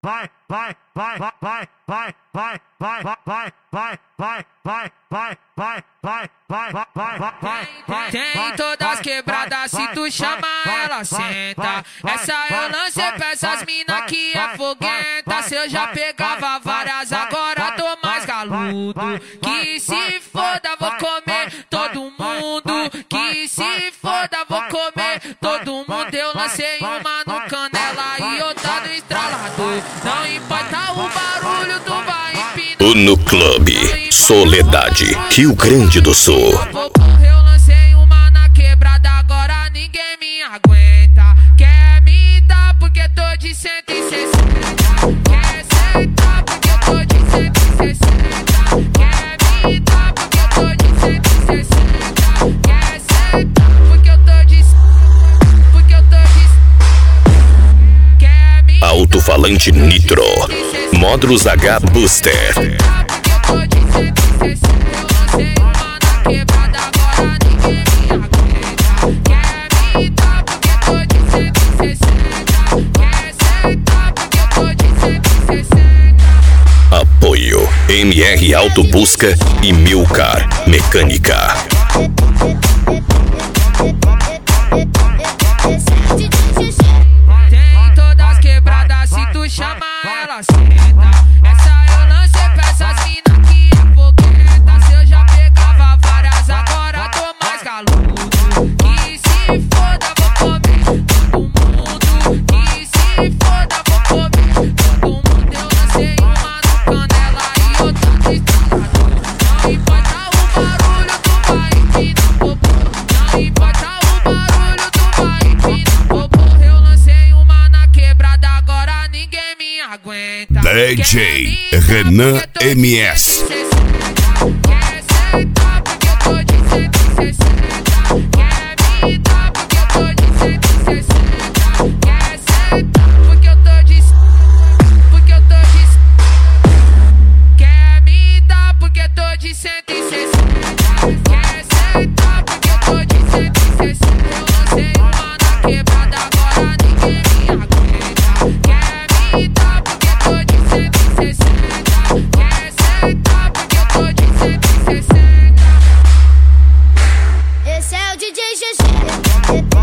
vai, vai, vai, vai, vai, vai, vai, vai, vai, vai, vai, vai, vai, vai, vai, vai, vai, vai, vai. Tem todas as quebradas, se tu chama ela senta. Essa eu lancei pra essas mina que é foguenta. Se eu já pegava várias, agora tô mais galudo. Que se foda, vou comer todo mundo. Que se foda, vou comer todo mundo. Eu lancei uma no canela e outra no estralador. Não importa o barulho, tu vai empinar. No Clube Soledade, Rio Grande do Sul. Eu lancei uma na quebrada, agora ninguém me aguenta. Quer me dar porque tô de 160. Quer sentar porque eu tô de 160. Quer me dar porque eu tô de 160. Quer sentar porque eu tô de... Porque eu tô de... Quer me dar Alto-falante Nitro, Módulos H Booster. Apoio MR Auto Busca e Milcar Mecânica. Tem todas as quebradas, se tu chama ela senta. Essa eu lancei pra essas mina que é fogueta. Se eu já pegava várias, agora tô mais galudo. Que se foda, vou comer todo mundo. Que se foda, vou comer todo mundo. Eu lancei uma no canela e outra no estralador. Não importa o barulho, tu vai empinar popô. Não importa o barulho, tu vai empinar popô. Eu lancei uma na quebrada, agora ninguém me aguenta. DJ Renan MS. Quer sentar porque eu tô de 160. Quer me dar porque eu tô de 160. Quer sentar porque eu tô de... Porque eu tô de... Quer me dar porque eu tô de 160. Quer sentar porque eu tô de 160. Eu lancei uma na quebrada, agora ninguém me aguenta. Quer me dar porque eu tô de 160. Quer sentar porque eu tô de 160. Esse é o DJ GG.